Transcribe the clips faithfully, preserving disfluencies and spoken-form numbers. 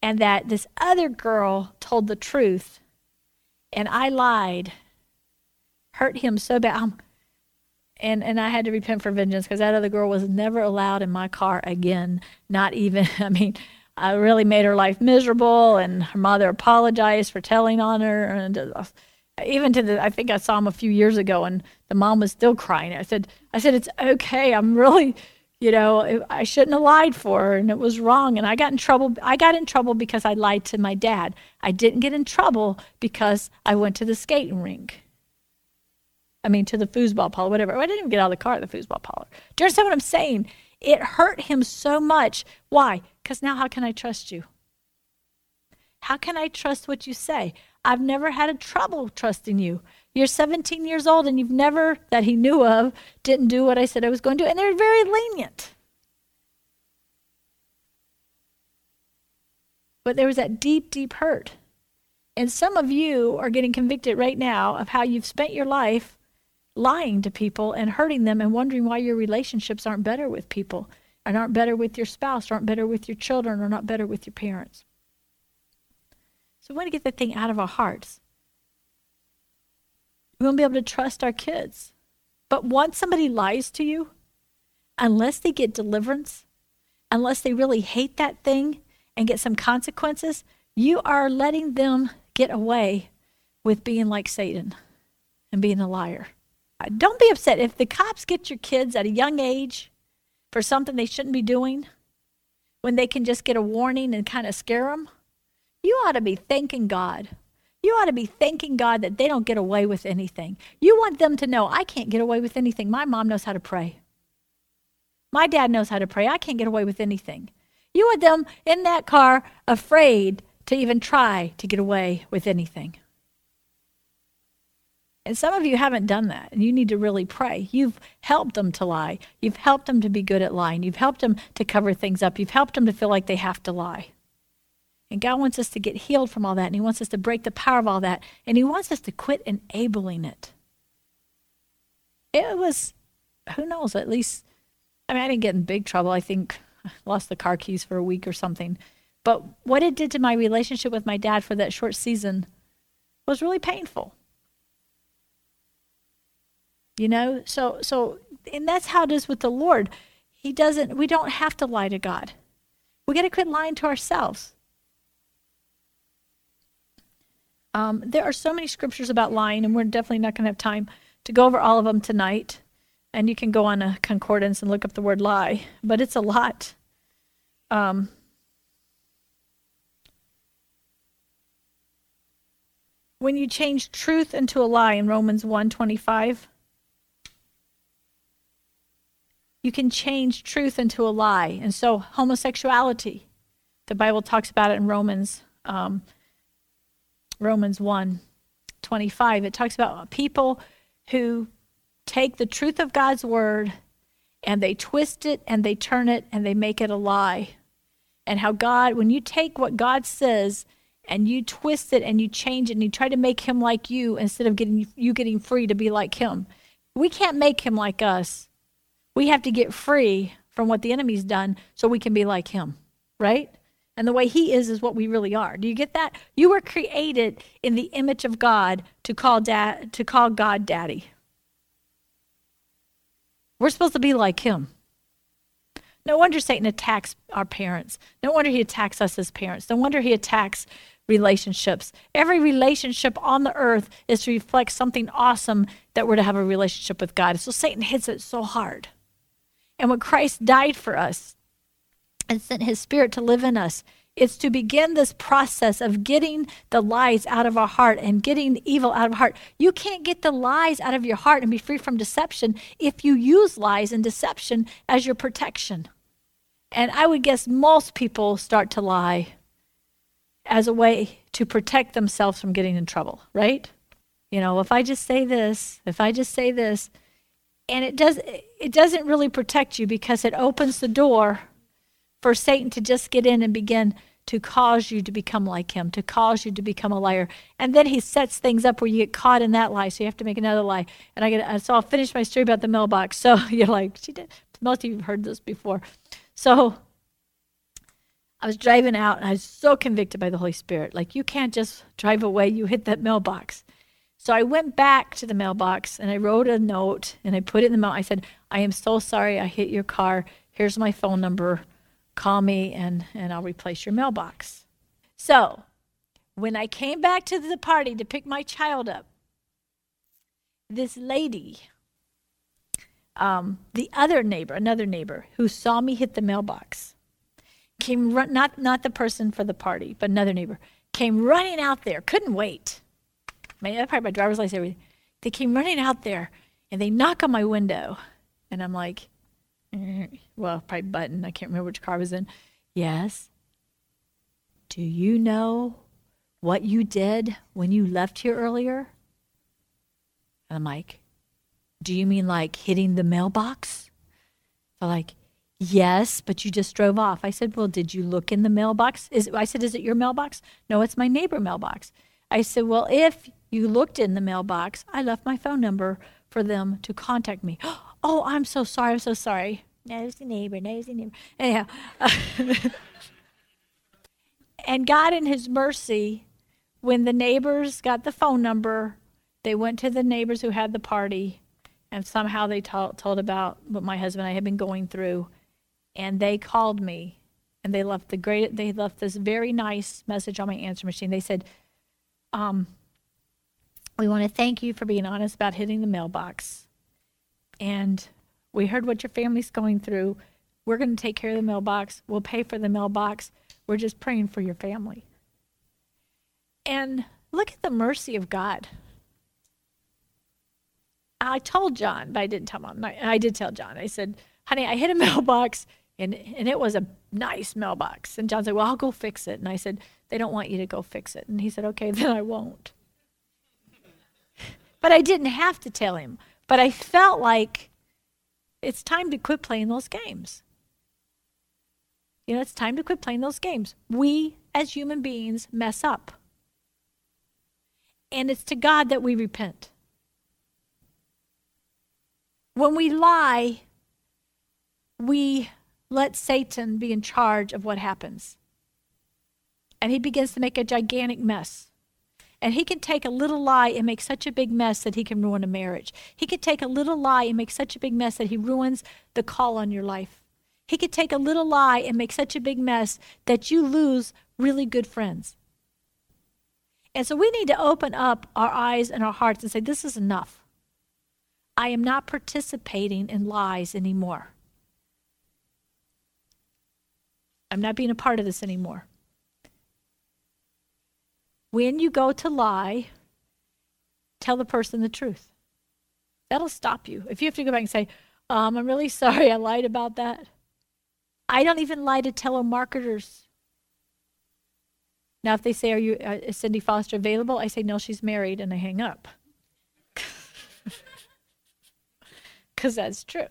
and that this other girl told the truth, and I lied, hurt him so bad. Um, and, and I had to repent for vengeance because that other girl was never allowed in my car again. Not even, I mean, I really made her life miserable, and her mother apologized for telling on her. And uh, even to the, I think I saw him a few years ago, and the mom was still crying. I said, I said, it's okay. I'm really, you know, I shouldn't have lied for her, and it was wrong. And I got in trouble. I got in trouble because I lied to my dad. I didn't get in trouble because I went to the skating rink. I mean, to the foosball parlor, whatever. I didn't even get out of the car at the foosball parlor. Do you understand what I'm saying? It hurt him so much. Why? Because now how can I trust you? How can I trust what you say? I've never had a trouble trusting you. You're seventeen years old and you've never, that he knew of, didn't do what I said I was going to do. And they're very lenient. But there was that deep, deep hurt. And some of you are getting convicted right now of how you've spent your life lying to people and hurting them and wondering why your relationships aren't better with people and aren't better with your spouse, or aren't better with your children, or not better with your parents. So we want to get that thing out of our hearts. We won't be able to trust our kids. But once somebody lies to you, unless they get deliverance, unless they really hate that thing and get some consequences, you are letting them get away with being like Satan and being a liar. Don't be upset. If the cops get your kids at a young age for something they shouldn't be doing, when they can just get a warning and kind of scare them, you ought to be thanking God. You ought to be thanking God that they don't get away with anything. You want them to know, I can't get away with anything. My mom knows how to pray. My dad knows how to pray. I can't get away with anything. You want them in that car afraid to even try to get away with anything. And some of you haven't done that, and you need to really pray. You've helped them to lie. You've helped them to be good at lying. You've helped them to cover things up. You've helped them to feel like they have to lie. And God wants us to get healed from all that, and he wants us to break the power of all that, and he wants us to quit enabling it. It was, who knows, at least, I mean, I didn't get in big trouble. I think I lost the car keys for a week or something. But what it did to my relationship with my dad for that short season was really painful. You know, so, so, and that's how it is with the Lord. He doesn't, we don't have to lie to God. We got to quit lying to ourselves. Um, there are so many scriptures about lying, and we're definitely not going to have time to go over all of them tonight. And you can go on a concordance and look up the word lie, but it's a lot. Um, when you change truth into a lie in Romans one twenty-five, you can change truth into a lie. And so homosexuality, the Bible talks about it in Romans, um, Romans one twenty-five. It talks about people who take the truth of God's word and they twist it and they turn it and they make it a lie. And how God, when you take what God says and you twist it and you change it and you try to make him like you instead of getting you getting free to be like him. We can't make him like us. We have to get free from what the enemy's done so we can be like him, right? And the way he is is what we really are. Do you get that? You were created in the image of God to call dad to call God daddy. We're supposed to be like him. No wonder Satan attacks our parents. No wonder he attacks us as parents. No wonder he attacks relationships. Every relationship on the earth is to reflect something awesome that we're to have a relationship with God. So Satan hits it so hard. And when Christ died for us and sent his spirit to live in us, it's to begin this process of getting the lies out of our heart and getting the evil out of our heart. You can't get the lies out of your heart and be free from deception if you use lies and deception as your protection. And I would guess most people start to lie as a way to protect themselves from getting in trouble, right? You know, if I just say this, if I just say this, and it does, it doesn't really protect you because it opens the door for Satan to just get in and begin to cause you to become like him, to cause you to become a liar. And then he sets things up where you get caught in that lie, so you have to make another lie. And I get, so I'll finish my story about the mailbox. So you're like, she did. Most of you have heard this before. So I was driving out, and I was so convicted by the Holy Spirit. Like, you can't just drive away. You hit that mailbox. So I went back to the mailbox, and I wrote a note, and I put it in the mail. I said, I am so sorry I hit your car. Here's my phone number. Call me, and, and I'll replace your mailbox. So when I came back to the party to pick my child up, this lady, um, the other neighbor, another neighbor, who saw me hit the mailbox, came run, not not the person for the party, but another neighbor, came running out there, couldn't wait. My, probably my driver's license, everything. They came running out there, and they knock on my window, and I'm like, eh, well, probably button. I can't remember which car I was in. Yes. Do you know what you did when you left here earlier? And I'm like, do you mean like hitting the mailbox? They're like, yes, but you just drove off. I said, well, did you look in the mailbox? Is I said, is it your mailbox? No, it's my neighbor mailbox. I said, well, if you looked in the mailbox, I left my phone number for them to contact me. Oh, I'm so sorry. I'm so sorry. Nosy neighbor, nosy neighbor. Anyhow. And God in his mercy, when the neighbors got the phone number, they went to the neighbors who had the party, and somehow they told, told about what my husband and I had been going through. And they called me, and they left the great. They left this very nice message on my answer machine. They said, um, we want to thank you for being honest about hitting the mailbox. And we heard what your family's going through. We're going to take care of the mailbox. We'll pay for the mailbox. We're just praying for your family. And look at the mercy of God. I told John, but I didn't tell Mom. I did tell John. I said, honey, I hit a mailbox, and and it was a nice mailbox. And John said, well, I'll go fix it. And I said, they don't want you to go fix it. And he said, okay, then I won't. But I didn't have to tell him. But I felt like it's time to quit playing those games. You know, it's time to quit playing those games. We, as human beings, mess up. And it's to God that we repent. When we lie, we let Satan be in charge of what happens. And he begins to make a gigantic mess. And he can take a little lie and make such a big mess that he can ruin a marriage. He can take a little lie and make such a big mess that he ruins the call on your life. He could take a little lie and make such a big mess that you lose really good friends. And so we need to open up our eyes and our hearts and say, this is enough. I am not participating in lies anymore. I'm not being a part of this anymore. When you go to lie, tell the person the truth. That'll stop you. If you have to go back and say, um, I'm really sorry I lied about that. I don't even lie to telemarketers. Now, if they say, are you, uh, is Cindy Foster available? I say, no, she's married, and I hang up. Because that's true.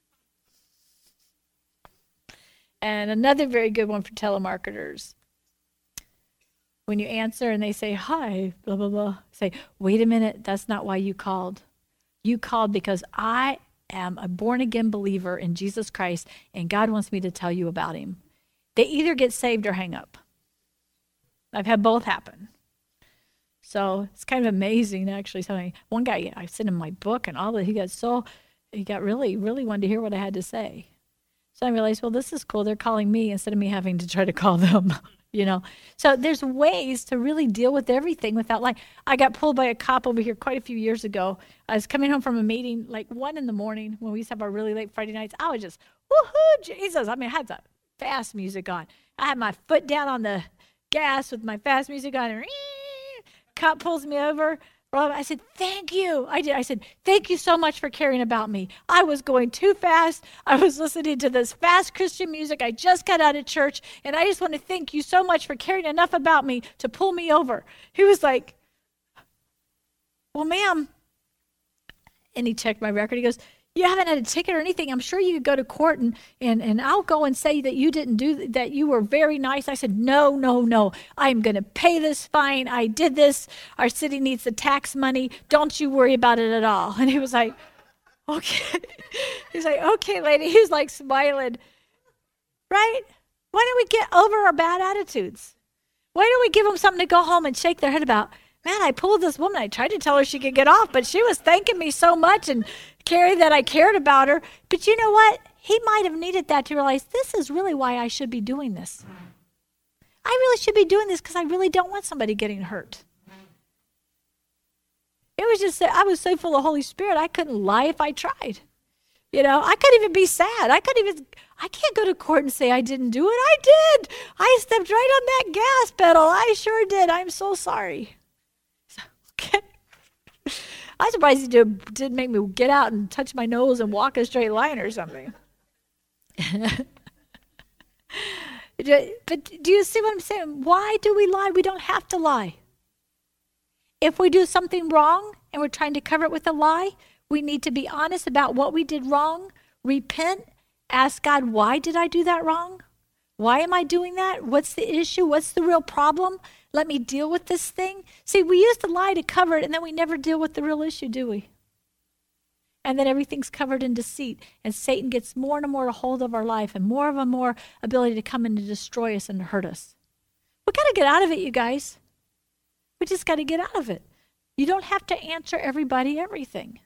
And another very good one for telemarketers. When you answer and they say, hi, blah, blah, blah, say, wait a minute, that's not why you called. You called because I am a born-again believer in Jesus Christ, and God wants me to tell you about him. They either get saved or hang up. I've had both happen. So it's kind of amazing, actually. Something, one guy, I sent him my book and all that. He got so, he got really, really wanted to hear what I had to say. So I realized, well, this is cool. They're calling me instead of me having to try to call them. You know, so there's ways to really deal with everything without lying. I got pulled by a cop over here quite a few years ago. I was coming home from a meeting like one in the morning when we used to have our really late Friday nights. I was just, woohoo, Jesus. I mean, I had the fast music on. I had my foot down on the gas with my fast music on. And cop pulls me over. I said, thank you. I did. I said, thank you so much for caring about me. I was going too fast. I was listening to this fast Christian music. I just got out of church, and I just want to thank you so much for caring enough about me to pull me over. He was like, well, ma'am. And he checked my record. He goes, you haven't had a ticket or anything. I'm sure you could go to court, and, and, and I'll go and say that you didn't do that. You were very nice. I said, no, no, no. I'm going to pay this fine. I did this. Our city needs the tax money. Don't you worry about it at all. And he was like, okay. He's like, okay, lady. He was like smiling. Right? Why don't we get over our bad attitudes? Why don't we give them something to go home and shake their head about? Man, I pulled this woman. I tried to tell her she could get off, but she was thanking me so much and Carrie that I cared about her. But you know what? He might have needed that to realize this is really why I should be doing this. I really should be doing this because I really don't want somebody getting hurt. It was just that I was so full of Holy Spirit, I couldn't lie if I tried. You know, I couldn't even be sad. I couldn't even, I can't go to court and say I didn't do it. I did. I stepped right on that gas pedal. I sure did. I'm so sorry. So, okay. I'm surprised he did, didn't make me get out and touch my nose and walk a straight line or something. But do you see what I'm saying? Why do we lie? We don't have to lie. If we do something wrong and we're trying to cover it with a lie, we need to be honest about what we did wrong, repent, ask God, why did I do that wrong? Why am I doing that? What's the issue? What's the real problem? Let me deal with this thing. See, we use the lie to cover it, and then we never deal with the real issue, do we? And then everything's covered in deceit, and Satan gets more and more a hold of our life and more and more ability to come in and destroy us and to hurt us. We got to get out of it, you guys. We just got to get out of it. You don't have to answer everybody everything.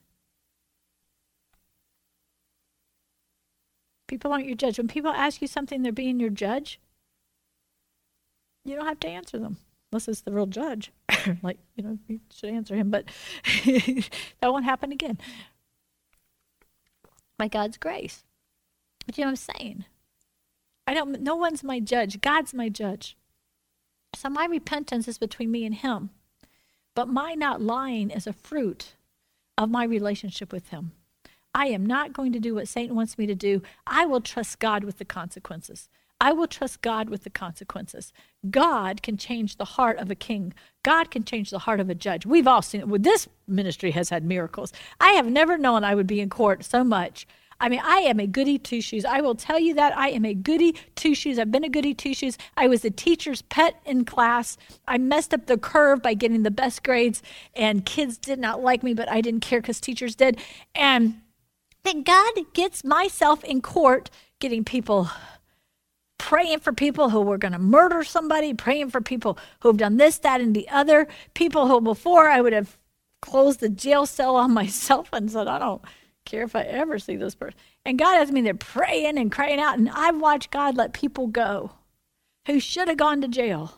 People aren't your judge. When people ask you something, they're being your judge. You don't have to answer them unless it's the real judge. Like, you know, you should answer him, but that won't happen again. By God's grace. But you know what I'm saying? I don't, no one's my judge. God's my judge. So my repentance is between me and him. But my not lying is a fruit of my relationship with him. I am not going to do what Satan wants me to do. I will trust God with the consequences. I will trust God with the consequences. God can change the heart of a king. God can change the heart of a judge. We've all seen it. This ministry has had miracles. I have never known I would be in court so much. I mean, I am a goody two-shoes. I will tell you that. I am a goody two-shoes. I've been a goody two-shoes. I was a teacher's pet in class. I messed up the curve by getting the best grades, and kids did not like me, but I didn't care because teachers did. And then God gets myself in court getting people, praying for people who were going to murder somebody, praying for people who have done this, that, and the other, people who before I would have closed the jail cell on myself and said, I don't care if I ever see this person. And God has me there praying and crying out, and I've watched God let people go who should have gone to jail.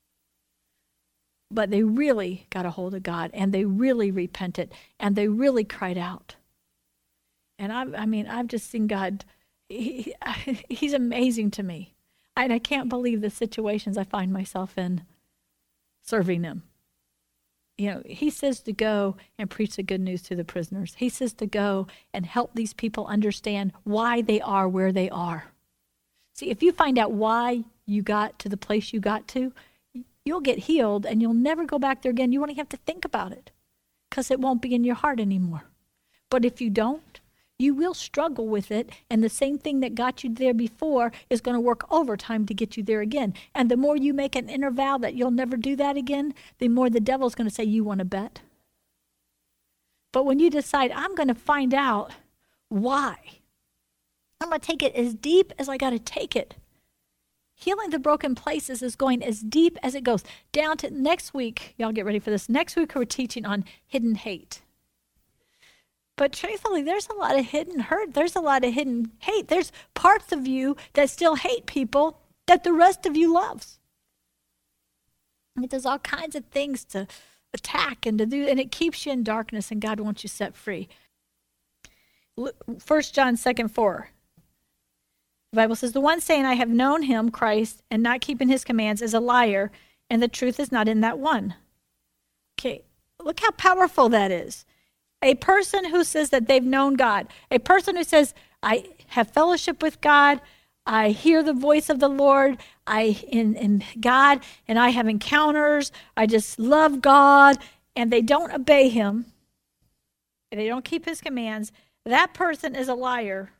But they really got a hold of God, and they really repented, and they really cried out. And I, I mean, I've just seen God, he, he's amazing to me. And I can't believe the situations I find myself in serving him. You know, he says to go and preach the good news to the prisoners. He says to go and help these people understand why they are where they are. See, if you find out why you got to the place you got to, you'll get healed and you'll never go back there again. You won't even have to think about it because it won't be in your heart anymore. But if you don't, you will struggle with it, and the same thing that got you there before is going to work overtime to get you there again. And the more you make an inner vow that you'll never do that again, the more the devil's going to say, you want to bet? But when you decide, I'm going to find out why, I'm going to take it as deep as I got to take it. Healing the broken places is going as deep as it goes. Down to next week, y'all get ready for this. Next week, we're teaching on hidden hate. But truthfully, there's a lot of hidden hurt. There's a lot of hidden hate. There's parts of you that still hate people that the rest of you loves. It does all kinds of things to attack and to do, and it keeps you in darkness, and God wants you set free. First John second four. The Bible says, the one saying, I have known him, Christ, and not keeping his commands is a liar, and the truth is not in that one. Okay, look how powerful that is. A person who says that they've known God, a person who says, I have fellowship with God, I hear the voice of the Lord, I in, in God, and I have encounters, I just love God, and they don't obey him, and they don't keep his commands, that person is a liar,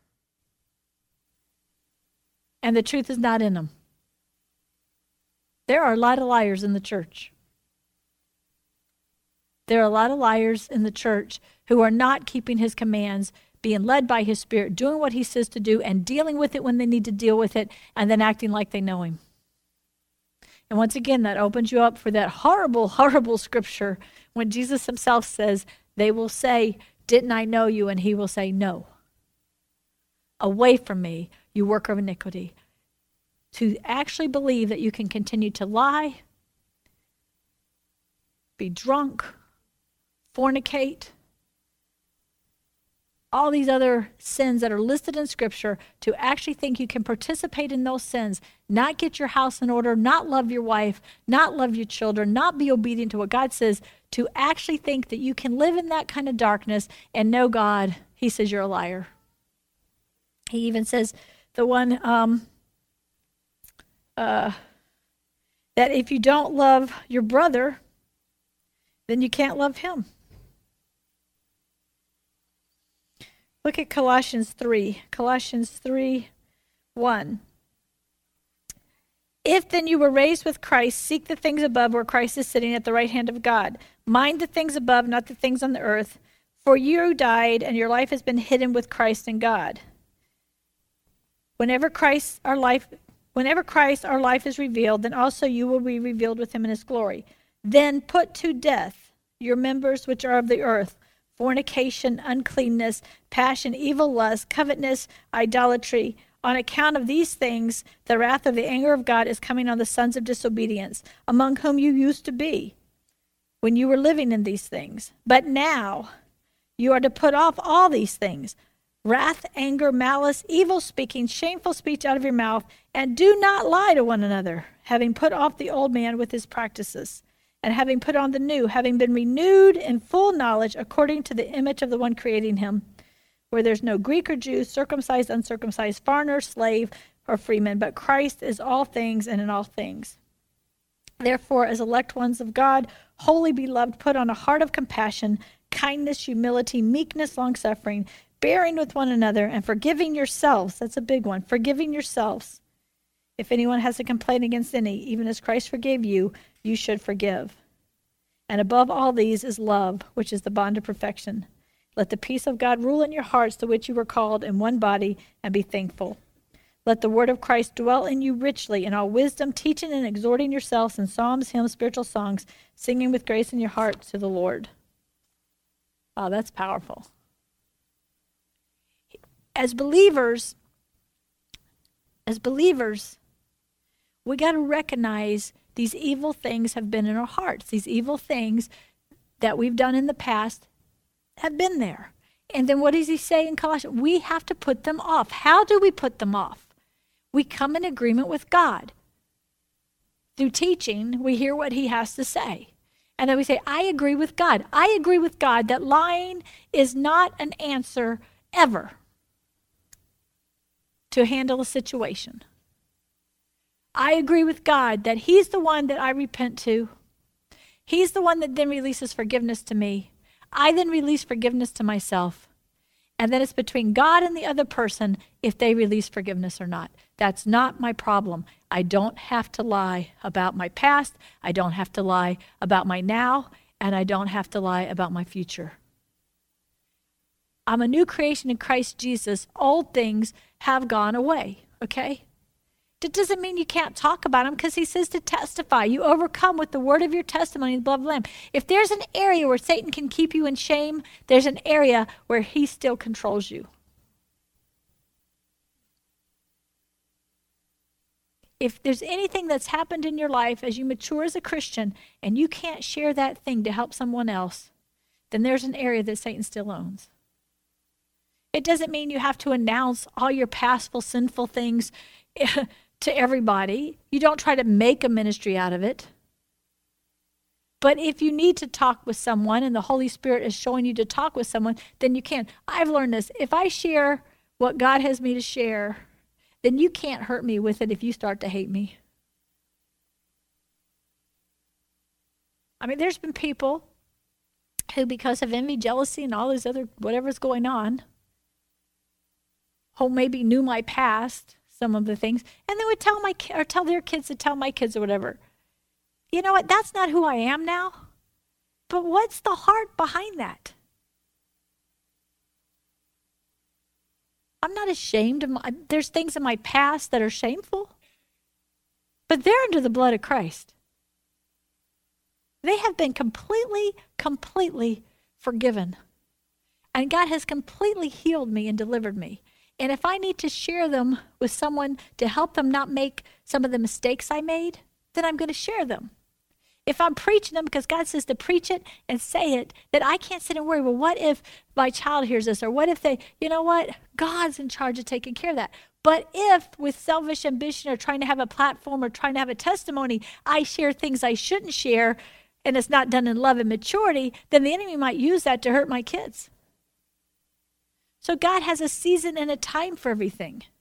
and the truth is not in them. There are a lot of liars in the church. There are a lot of liars in the church who are not keeping his commands being led by his Spirit, doing what he says to do, and dealing with it when they need to deal with it, and then acting like they know him. And once again, that opens you up for that horrible, horrible scripture when Jesus himself says, they will say, didn't I know you? And he will say, no. Away from me, you worker of iniquity. To actually believe that you can continue to lie, be drunk, fornicate, all these other sins that are listed in Scripture, to actually think you can participate in those sins, not get your house in order, not love your wife, not love your children, not be obedient to what God says, to actually think that you can live in that kind of darkness and know God, he says you're a liar. He even says the one um, uh, that if you don't love your brother, then you can't love him. Look at Colossians three. Colossians three, one. If then you were raised with Christ, seek the things above where Christ is sitting at the right hand of God. Mind the things above, not the things on the earth. For you died, and your life has been hidden with Christ in God. Whenever Christ, our life, whenever Christ, our life is revealed, then also you will be revealed with him in his glory. Then put to death your members which are of the earth, fornication, uncleanness, passion, evil lust, covetousness, idolatry. On account of these things, the wrath of the anger of God is coming on the sons of disobedience, among whom you used to be, when you were living in these things. But now you are to put off all these things: wrath, anger, malice, evil speaking, shameful speech out of your mouth, and do not lie to one another, having put off the old man with his practices, and having put on the new, having been renewed in full knowledge according to the image of the one creating him, where there's no Greek or Jew, circumcised, uncircumcised, foreigner, slave, or freeman, but Christ is all things and in all things. Therefore, as elect ones of God, wholly beloved, put on a heart of compassion, kindness, humility, meekness, long-suffering, bearing with one another, and forgiving yourselves. That's a big one. Forgiving yourselves. If anyone has a complaint against any, even as Christ forgave you, you should forgive. And above all these is love, which is the bond of perfection. Let the peace of God rule in your hearts, to which you were called in one body, and be thankful. Let the word of Christ dwell in you richly in all wisdom, teaching and exhorting yourselves in psalms, hymns, spiritual songs, singing with grace in your hearts to the Lord. Wow, that's powerful. As believers, as believers, we got to recognize these evil things have been in our hearts. These evil things that we've done in the past have been there. And then what does he say in Colossians? We have to put them off. How do we put them off? We come in agreement with God. Through teaching, we hear what he has to say. And then we say, I agree with God. I agree with God that lying is not an answer ever to handle a situation. I agree with God that he's the one that I repent to. He's the one that then releases forgiveness to me. I then release forgiveness to myself. And then it's between God and the other person if they release forgiveness or not. That's not my problem. I don't have to lie about my past. I don't have to lie about my now. And I don't have to lie about my future. I'm a new creation in Christ Jesus. Old things have gone away, okay? That doesn't mean you can't talk about them, because he says to testify. You overcome with the word of your testimony and the blood of the Lamb. If there's an area where Satan can keep you in shame, there's an area where he still controls you. If there's anything that's happened in your life as you mature as a Christian and you can't share that thing to help someone else, then there's an area that Satan still owns. It doesn't mean you have to announce all your pastful, sinful things to everybody. You don't try to make a ministry out of it. But if you need to talk with someone and the Holy Spirit is showing you to talk with someone, then you can. I've learned this. If I share what God has me to share, then you can't hurt me with it if you start to hate me. I mean, there's been people who, because of envy, jealousy, and all this other whatever's going on, who maybe knew my past, some of the things, and they would tell my ki- or tell their kids to tell my kids or whatever. You know what? That's not who I am now. But what's the heart behind that? I'm not ashamed of my, there's things in my past that are shameful, but they're under the blood of Christ. They have been completely, completely forgiven. And God has completely healed me and delivered me. And if I need to share them with someone to help them not make some of the mistakes I made, then I'm going to share them. If I'm preaching them because God says to preach it and say it, then I can't sit and worry, well, what if my child hears this? Or what if they, you know what? God's in charge of taking care of that. But if with selfish ambition or trying to have a platform or trying to have a testimony, I share things I shouldn't share, and it's not done in love and maturity, then the enemy might use that to hurt my kids. So God has a season and a time for everything.